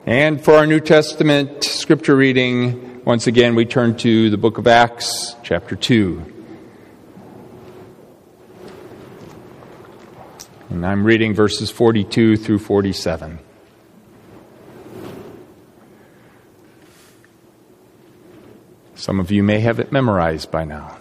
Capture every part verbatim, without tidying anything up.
And for our New Testament scripture reading, once again we turn to the book of Acts, chapter two. And I'm reading verses forty-two through forty-seven. Some of you may have it memorized by now.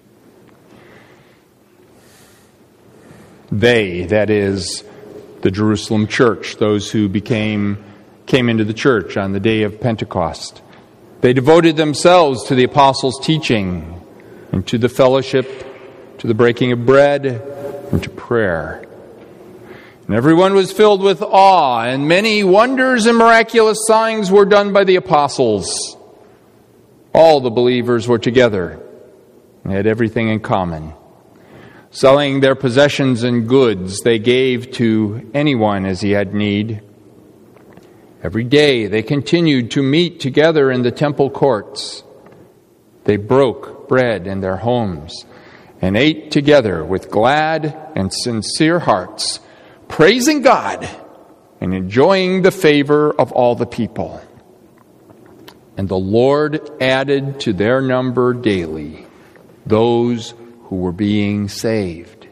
They, that is, the Jerusalem church, those who became came into the church on the day of Pentecost. They devoted themselves to the apostles' teaching and to the fellowship, to the breaking of bread, and to prayer. And everyone was filled with awe, and many wonders and miraculous signs were done by the apostles. All the believers were together and had everything in common. Selling their possessions and goods, they gave to anyone as he had need. Every day they continued to meet together in the temple courts. They broke bread in their homes and ate together with glad and sincere hearts, praising God and enjoying the favor of all the people. And the Lord added to their number daily those who were being saved.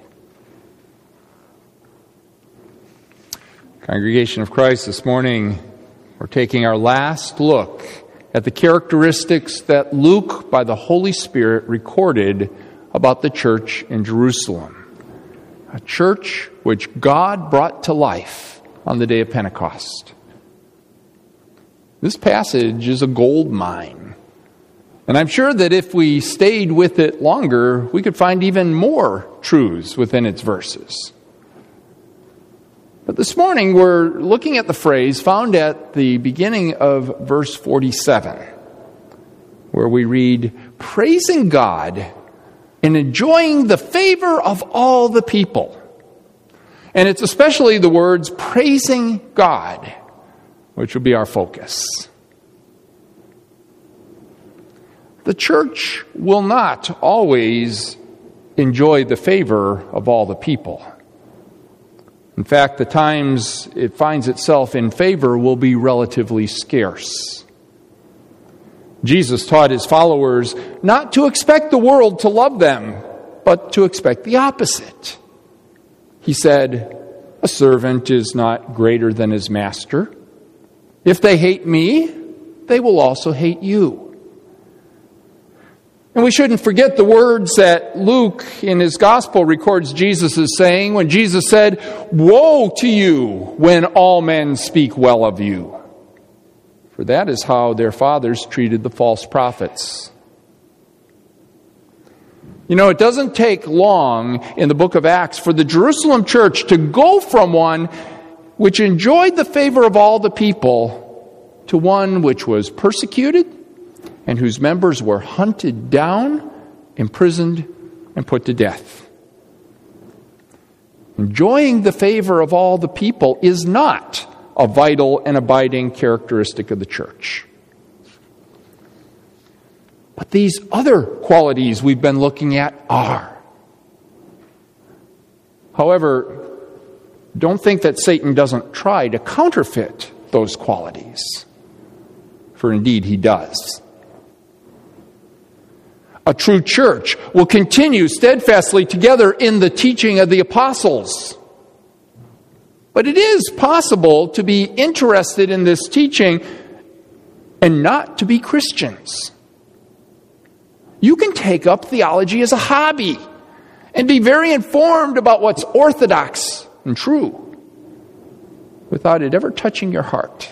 Congregation of Christ, this morning we're taking our last look at the characteristics that Luke, by the Holy Spirit, recorded about the church in Jerusalem. A church which God brought to life on the day of Pentecost. This passage is a gold mine. And I'm sure that if we stayed with it longer, we could find even more truths within its verses. But this morning we're looking at the phrase found at the beginning of verse forty-seven, where we read, praising God and enjoying the favor of all the people. And it's especially the words praising God, which will be our focus. The church will not always enjoy the favor of all the people. In fact, the times it finds itself in favor will be relatively scarce. Jesus taught his followers not to expect the world to love them, but to expect the opposite. He said, a servant is not greater than his master. If they hate me, they will also hate you. And we shouldn't forget the words that Luke in his gospel records Jesus as saying when Jesus said, woe to you when all men speak well of you. For that is how their fathers treated the false prophets. You know, it doesn't take long in the book of Acts for the Jerusalem church to go from one which enjoyed the favor of all the people to one which was persecuted and whose members were hunted down, imprisoned, and put to death. Enjoying the favor of all the people is not a vital and abiding characteristic of the church. But these other qualities we've been looking at are. However, don't think that Satan doesn't try to counterfeit those qualities, for indeed he does. A true church will continue steadfastly together in the teaching of the apostles. But it is possible to be interested in this teaching and not to be Christians. You can take up theology as a hobby and be very informed about what's orthodox and true without it ever touching your heart.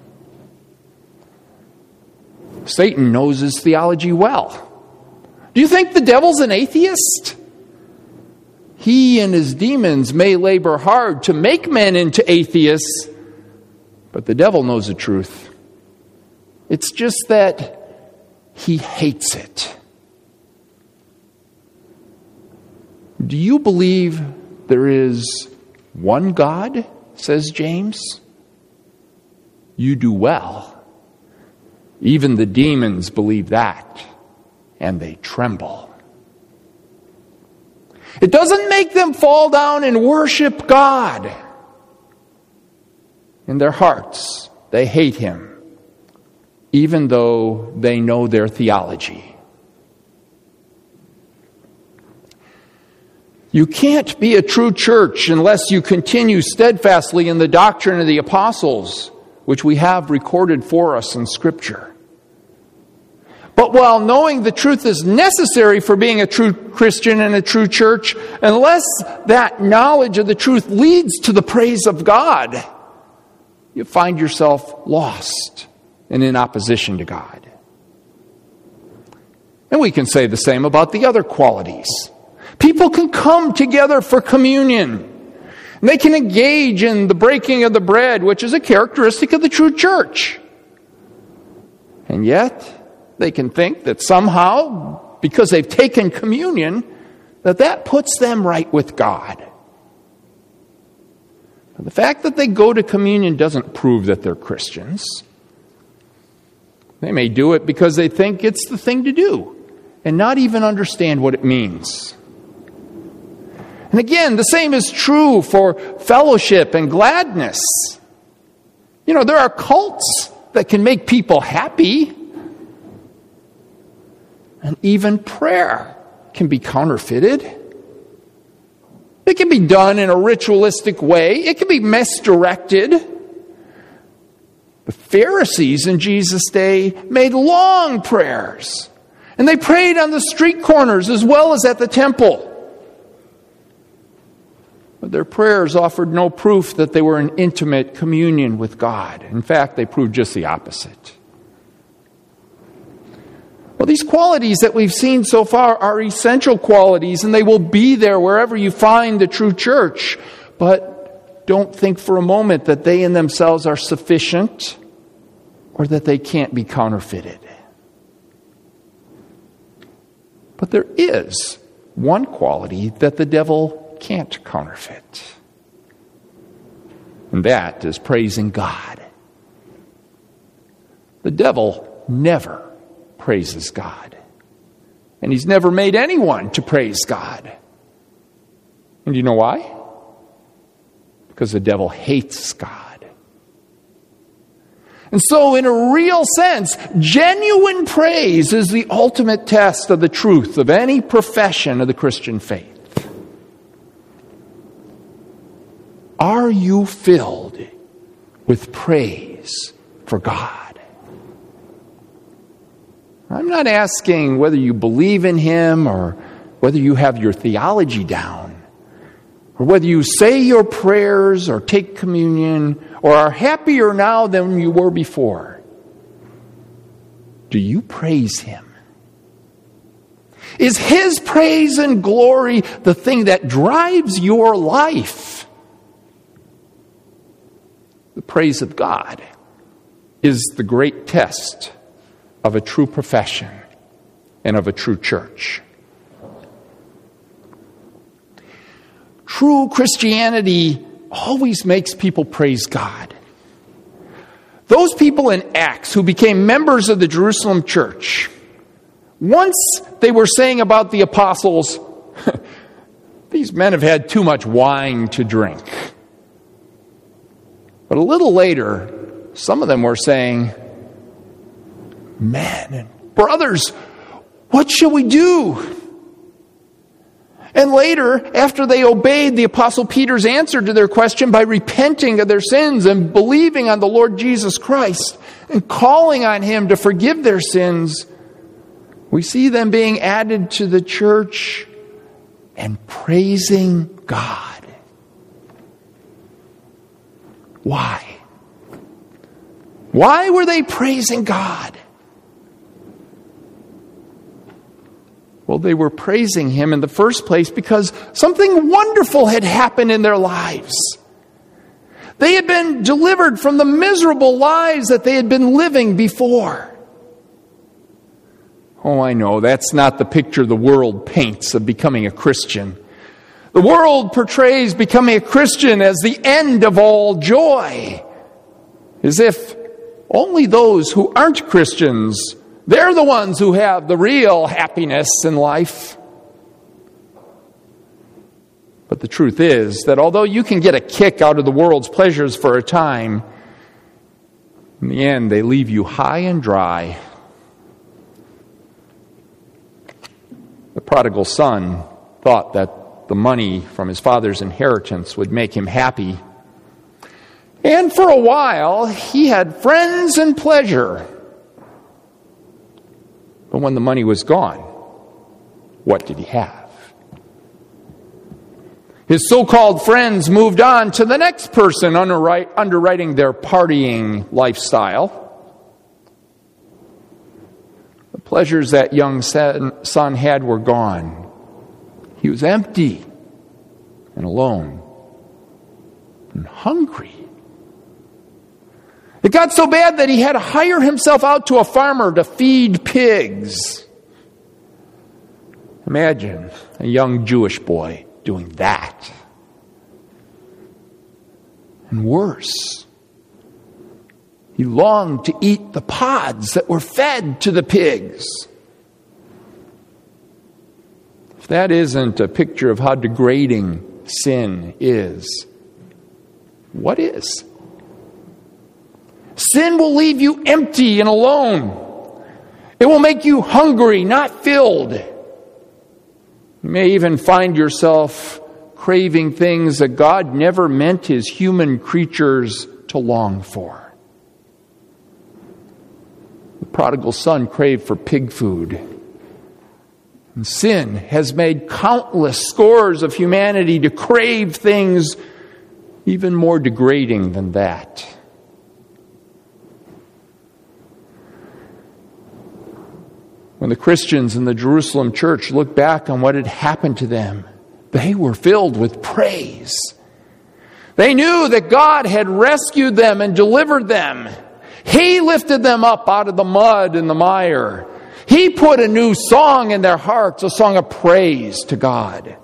Satan knows his theology well. Do you think the devil's an atheist? He and his demons may labor hard to make men into atheists, but the devil knows the truth. It's just that he hates it. Do you believe there is one God, says James? You do well. Even the demons believe that, and they tremble. It doesn't make them fall down and worship God. In their hearts, they hate him, even though they know their theology. You can't be a true church unless you continue steadfastly in the doctrine of the apostles, which we have recorded for us in Scripture. But while knowing the truth is necessary for being a true Christian and a true church, unless that knowledge of the truth leads to the praise of God, you find yourself lost and in opposition to God. And we can say the same about the other qualities. People can come together for communion. And they can engage in the breaking of the bread, which is a characteristic of the true church. And yet, they can think that somehow, because they've taken communion, that that puts them right with God. But the fact that they go to communion doesn't prove that they're Christians. They may do it because they think it's the thing to do and not even understand what it means. And again, the same is true for fellowship and gladness. You know, there are cults that can make people happy. And even prayer can be counterfeited. It can be done in a ritualistic way. It can be misdirected. The Pharisees in Jesus' day made long prayers. And they prayed on the street corners as well as at the temple. But their prayers offered no proof that they were in intimate communion with God. In fact, they proved just the opposite. Well, these qualities that we've seen so far are essential qualities, and they will be there wherever you find the true church. But don't think for a moment that they in themselves are sufficient or that they can't be counterfeited. But there is one quality that the devil can't counterfeit. And that is praising God. The devil never praises God. And he's never made anyone to praise God. And you know why? Because the devil hates God. And so, in a real sense, genuine praise is the ultimate test of the truth of any profession of the Christian faith. Are you filled with praise for God? I'm not asking whether you believe in Him or whether you have your theology down, or whether you say your prayers or take communion or are happier now than you were before. Do you praise Him? Is His praise and glory the thing that drives your life? The praise of God is the great test of a true profession and of a true church. True Christianity always makes people praise God. Those people in Acts who became members of the Jerusalem church, once they were saying about the apostles, these men have had too much wine to drink. But a little later, some of them were saying, men and brothers, what shall we do? And later, after they obeyed the Apostle Peter's answer to their question by repenting of their sins and believing on the Lord Jesus Christ and calling on Him to forgive their sins, we see them being added to the church and praising God. Why? Why were they praising God? Well, they were praising Him in the first place because something wonderful had happened in their lives. They had been delivered from the miserable lives that they had been living before. Oh, I know, that's not the picture the world paints of becoming a Christian. The world portrays becoming a Christian as the end of all joy, as if only those who aren't Christians, they're the ones who have the real happiness in life. But the truth is that although you can get a kick out of the world's pleasures for a time, In the end, they leave you high and dry. The prodigal son thought that the money from his father's inheritance would make him happy. And for a while, he had friends and pleasure. But when the money was gone, what did he have? His so-called friends moved on to the next person underwriting their partying lifestyle. The pleasures that young son had were gone. He was empty and alone and hungry. It got so bad that he had to hire himself out to a farmer to feed pigs. Imagine a young Jewish boy doing that. And worse, he longed to eat the pods that were fed to the pigs. If that isn't a picture of how degrading sin is, what is? Sin will leave you empty and alone. It will make you hungry, not filled. You may even find yourself craving things that God never meant His human creatures to long for. The prodigal son craved for pig food. And sin has made countless scores of humanity to crave things even more degrading than that. When the Christians in the Jerusalem church looked back on what had happened to them, they were filled with praise. They knew that God had rescued them and delivered them. He lifted them up out of the mud and the mire. He put a new song in their hearts, a song of praise to God.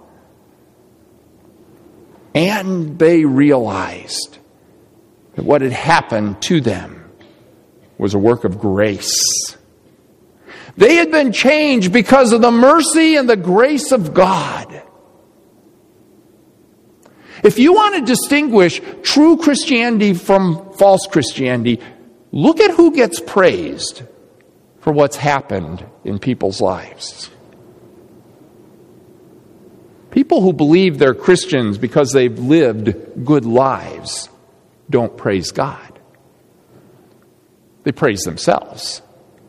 And they realized that what had happened to them was a work of grace. They had been changed because of the mercy and the grace of God. If you want to distinguish true Christianity from false Christianity, look at who gets praised for what's happened in people's lives. People who believe they're Christians because they've lived good lives don't praise God. They praise themselves.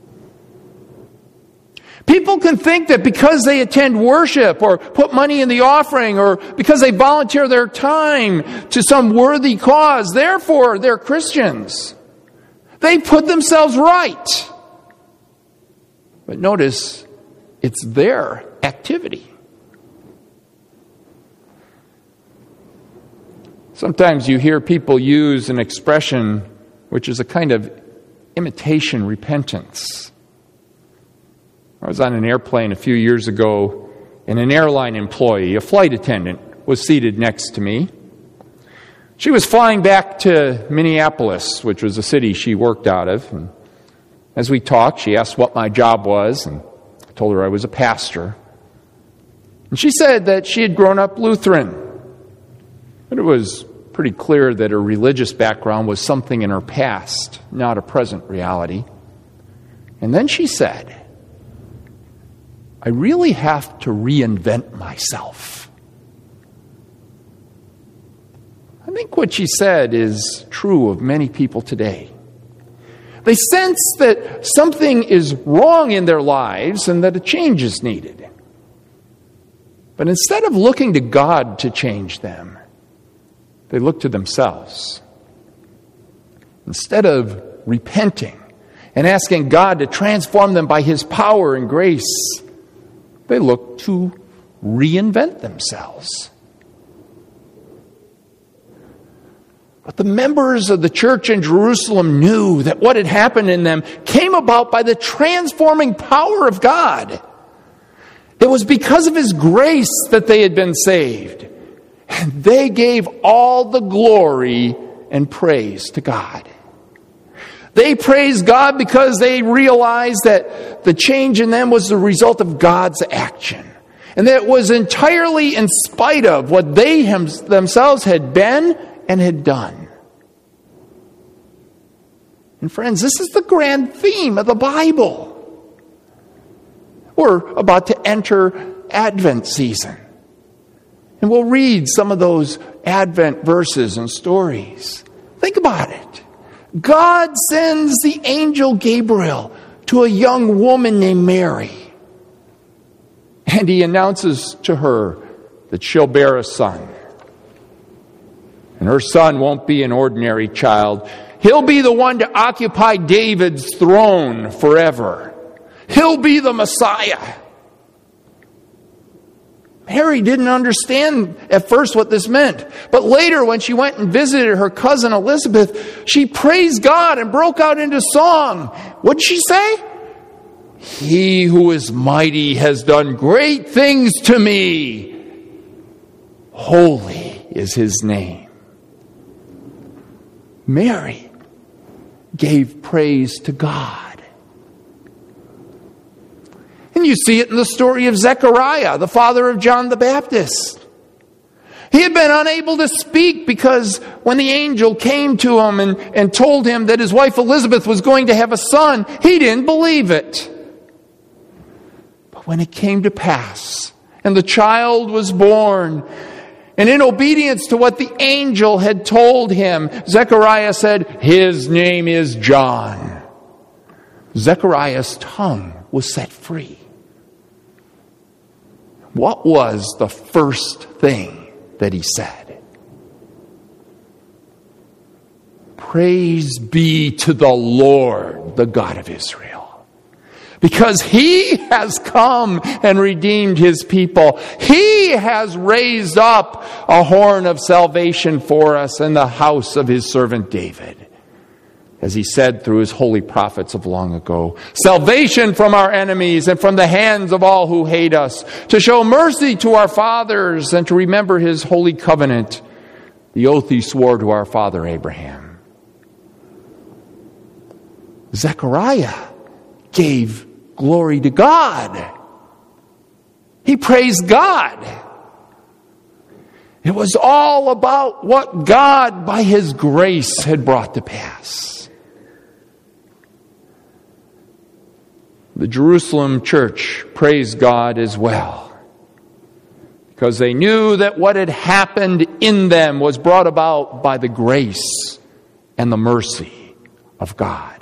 People can think that because they attend worship or put money in the offering or because they volunteer their time to some worthy cause, therefore they're Christians. They put themselves right. But notice, it's their activity. Sometimes you hear people use an expression which is a kind of imitation repentance. I was on an airplane a few years ago, and an airline employee, a flight attendant, was seated next to me. She was flying back to Minneapolis, which was a city she worked out of. And as we talked, she asked what my job was, and I told her I was a pastor. And she said that she had grown up Lutheran, but it was pretty clear that her religious background was something in her past, not a present reality. And then she said, I really have to reinvent myself. I think what she said is true of many people today. They sense that something is wrong in their lives and that a change is needed. But instead of looking to God to change them, they look to themselves. Instead of repenting and asking God to transform them by His power and grace, they look to reinvent themselves. But the members of the church in Jerusalem knew that what had happened in them came about by the transforming power of God. It was because of His grace that they had been saved. And they gave all the glory and praise to God. They praised God because they realized that the change in them was the result of God's action. And that it was entirely in spite of what they hem- themselves had been and had done. And friends, this is the grand theme of the Bible. We're about to enter Advent season. And we'll read some of those Advent verses and stories. Think about it. God sends the angel Gabriel to a young woman named Mary. And he announces to her that she'll bear a son. And her son won't be an ordinary child. He'll be the one to occupy David's throne forever. He'll be the Messiah. Mary didn't understand at first what this meant. But later, when she went and visited her cousin Elizabeth, she praised God and broke out into song. What'd she say? He who is mighty has done great things to me. Holy is his name. Mary gave praise to God. And you see it in the story of Zechariah, the father of John the Baptist. He had been unable to speak because when the angel came to him and, and told him that his wife Elizabeth was going to have a son, he didn't believe it. But when it came to pass, and the child was born, and in obedience to what the angel had told him, Zechariah said, "His name is John." Zechariah's tongue was set free. What was the first thing that he said? Praise be to the Lord, the God of Israel. Because he has come and redeemed his people. He has raised up a horn of salvation for us in the house of his servant David. As he said through his holy prophets of long ago, salvation from our enemies and from the hands of all who hate us, to show mercy to our fathers and to remember his holy covenant, the oath he swore to our father Abraham. Zechariah gave glory to God. He praised God. It was all about what God, by his grace, had brought to pass. The Jerusalem church praised God as well, because they knew that what had happened in them was brought about by the grace and the mercy of God.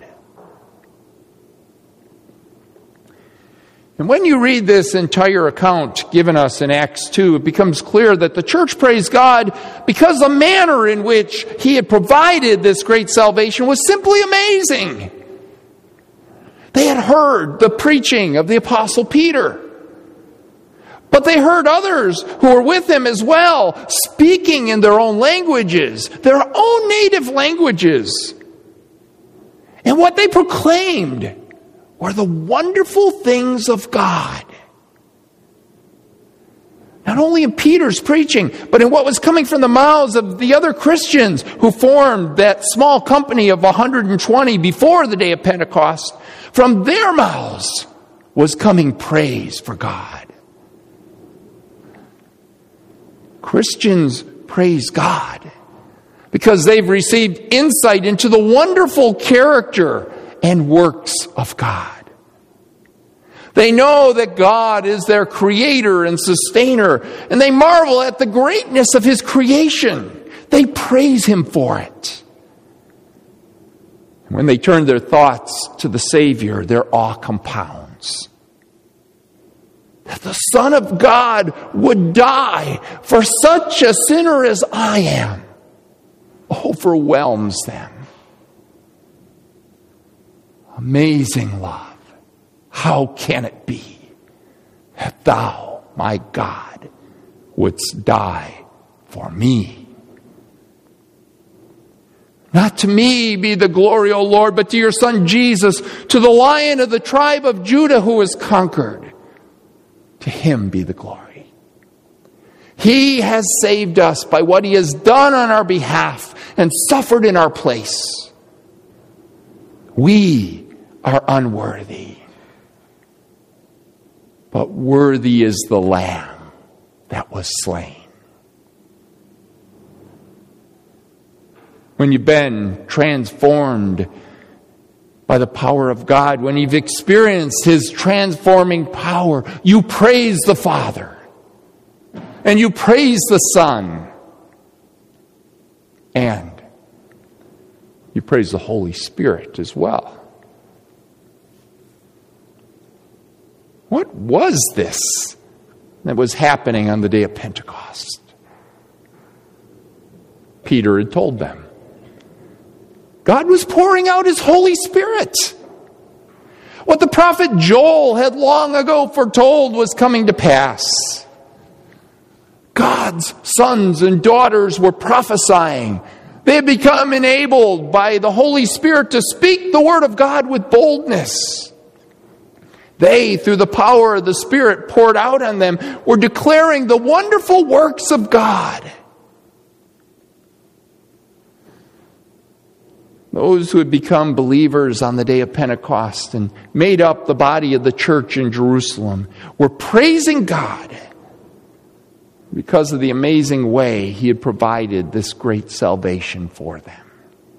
And when you read this entire account given us in Acts two, it becomes clear that the church praised God because the manner in which he had provided this great salvation was simply amazing. They had heard the preaching of the Apostle Peter. But they heard others who were with him as well, speaking in their own languages, their own native languages. And what they proclaimed were the wonderful things of God. Not only in Peter's preaching, but in what was coming from the mouths of the other Christians who formed that small company of one hundred twenty before the day of Pentecost. From their mouths was coming praise for God. Christians praise God because they've received insight into the wonderful character and works of God. They know that God is their creator and sustainer, and they marvel at the greatness of his creation. They praise him for it. When they turn their thoughts to the Savior, their awe compounds. That the Son of God would die for such a sinner as I am overwhelms them. Amazing love. How can it be that thou, my God, wouldst die for me? Not to me be the glory, O Lord, but to your Son Jesus, to the Lion of the tribe of Judah who is conquered. To him be the glory. He has saved us by what he has done on our behalf and suffered in our place. We are unworthy, but worthy is the Lamb that was slain. When you've been transformed by the power of God, when you've experienced His transforming power, you praise the Father and you praise the Son and you praise the Holy Spirit as well. What was this that was happening on the day of Pentecost? Peter had told them. God was pouring out His Holy Spirit. What the prophet Joel had long ago foretold was coming to pass. God's sons and daughters were prophesying. They had become enabled by the Holy Spirit to speak the Word of God with boldness. They, through the power of the Spirit poured out on them, were declaring the wonderful works of God. Those who had become believers on the day of Pentecost and made up the body of the church in Jerusalem were praising God because of the amazing way He had provided this great salvation for them.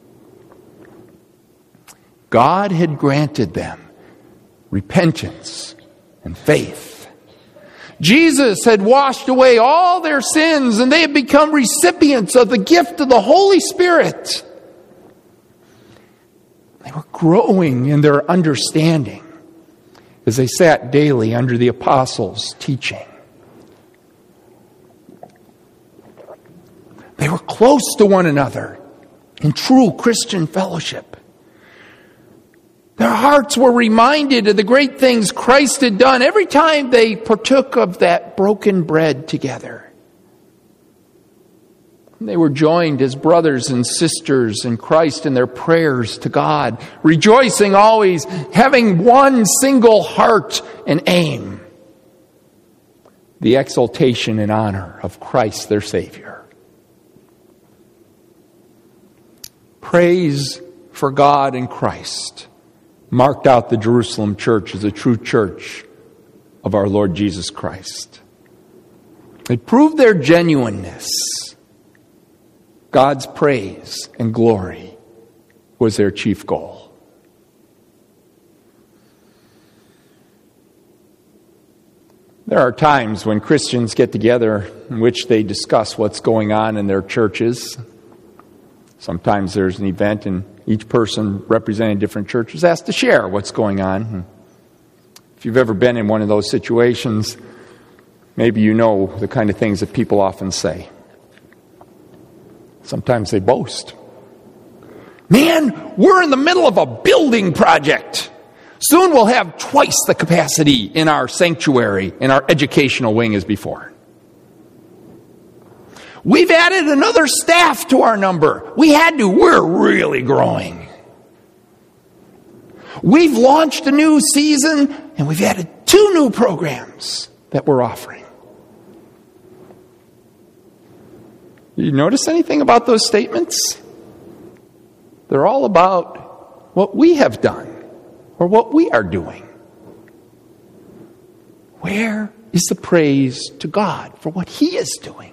God had granted them repentance and faith. Jesus had washed away all their sins, and they had become recipients of the gift of the Holy Spirit. They were growing in their understanding as they sat daily under the apostles' teaching. They were close to one another in true Christian fellowship. Their hearts were reminded of the great things Christ had done every time they partook of that broken bread together. They were joined as brothers and sisters in Christ in their prayers to God, rejoicing always, having one single heart and aim: the exaltation and honor of Christ their Savior. Praise for God and Christ marked out the Jerusalem church as a true church of our Lord Jesus Christ. It proved their genuineness. God's praise and glory was their chief goal. There are times when Christians get together in which they discuss what's going on in their churches. Sometimes there's an event and each person representing different churches has to share what's going on. If you've ever been in one of those situations, maybe you know the kind of things that people often say. Sometimes they boast. Man, we're in the middle of a building project. Soon we'll have twice the capacity in our sanctuary, in our educational wing as before. We've added another staff to our number. We had to. We're really growing. We've launched a new season, and we've added two new programs that we're offering. You notice anything about those statements? They're all about what we have done or what we are doing. Where is the praise to God for what He is doing?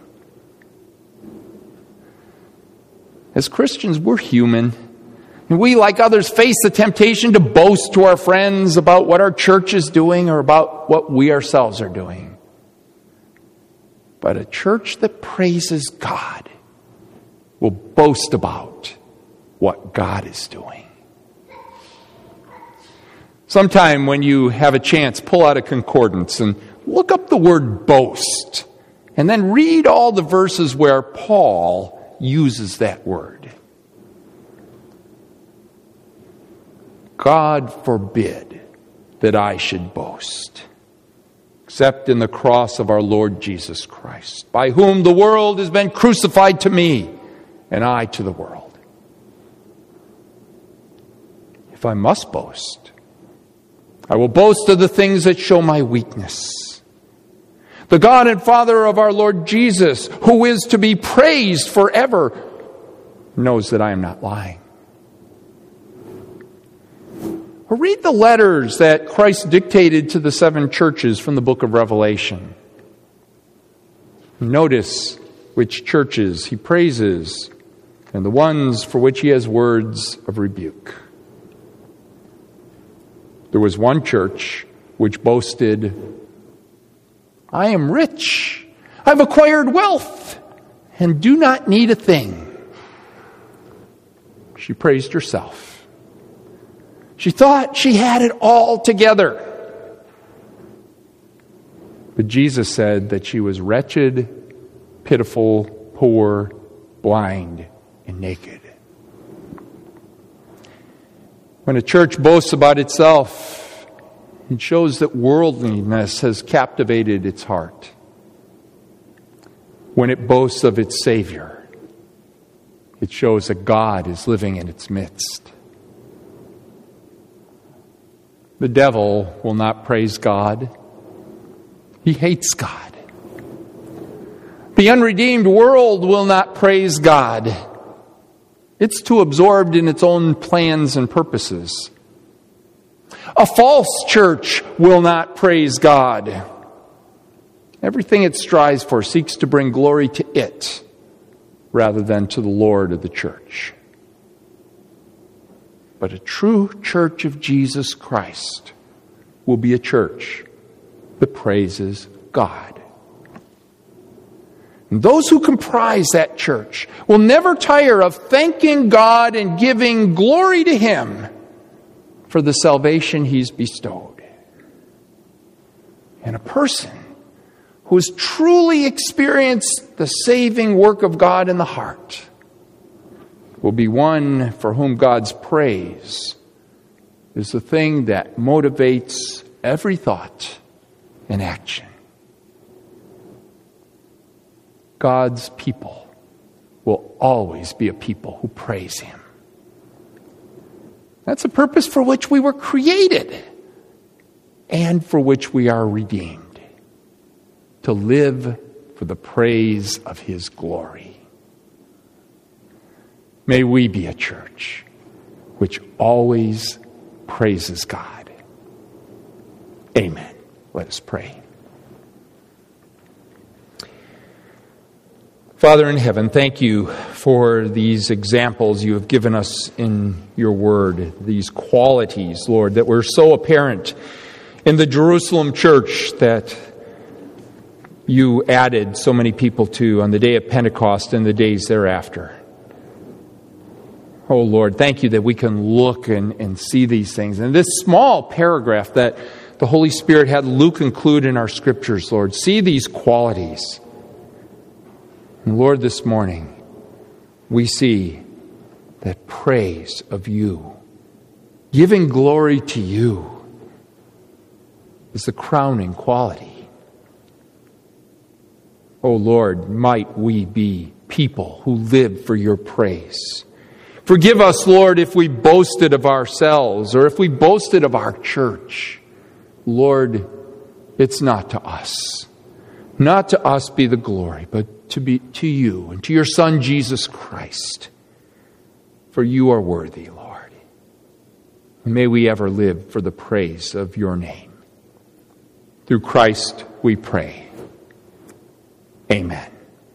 As Christians, we're human. And we, like others, face the temptation to boast to our friends about what our church is doing or about what we ourselves are doing. But a church that praises God will boast about what God is doing. Sometime when you have a chance, pull out a concordance and look up the word boast. And then read all the verses where Paul uses that word. God forbid that I should boast, except in the cross of our Lord Jesus Christ, by whom the world has been crucified to me, and I to the world. If I must boast, I will boast of the things that show my weakness. The God and Father of our Lord Jesus, who is to be praised forever, knows that I am not lying. Or read the letters that Christ dictated to the seven churches from the book of Revelation. Notice which churches He praises and the ones for which He has words of rebuke. There was one church which boasted, "I am rich, I've acquired wealth, and do not need a thing." She praised herself. She thought she had it all together. But Jesus said that she was wretched, pitiful, poor, blind, and naked. When a church boasts about itself, it shows that worldliness has captivated its heart. When it boasts of its Savior, it shows that God is living in its midst. The devil will not praise God. He hates God. The unredeemed world will not praise God. It's too absorbed in its own plans and purposes. A false church will not praise God. Everything it strives for seeks to bring glory to it rather than to the Lord of the church. But a true church of Jesus Christ will be a church that praises God. And those who comprise that church will never tire of thanking God and giving glory to Him for the salvation He's bestowed. And a person who has truly experienced the saving work of God in the heart will be one for whom God's praise is the thing that motivates every thought and action. God's people will always be a people who praise Him. That's a purpose for which we were created and for which we are redeemed, to live for the praise of His glory. May we be a church which always praises God. Amen. Let us pray. Father in heaven, thank you for these examples you have given us in your word, these qualities, Lord, that were so apparent in the Jerusalem church that you added so many people to on the day of Pentecost and the days thereafter. Oh, Lord, thank you that we can look and, and see these things. And this small paragraph that the Holy Spirit had Luke include in our scriptures, Lord, see these qualities. And Lord, this morning, we see that praise of you, giving glory to you, is the crowning quality. Oh Lord, might we be people who live for your praise. Forgive us, Lord, if we boasted of ourselves or if we boasted of our church. Lord, it's not to us. Not to us be the glory, but to be to you and to your Son, Jesus Christ. For you are worthy, Lord. And may we ever live for the praise of your name. Through Christ we pray. Amen.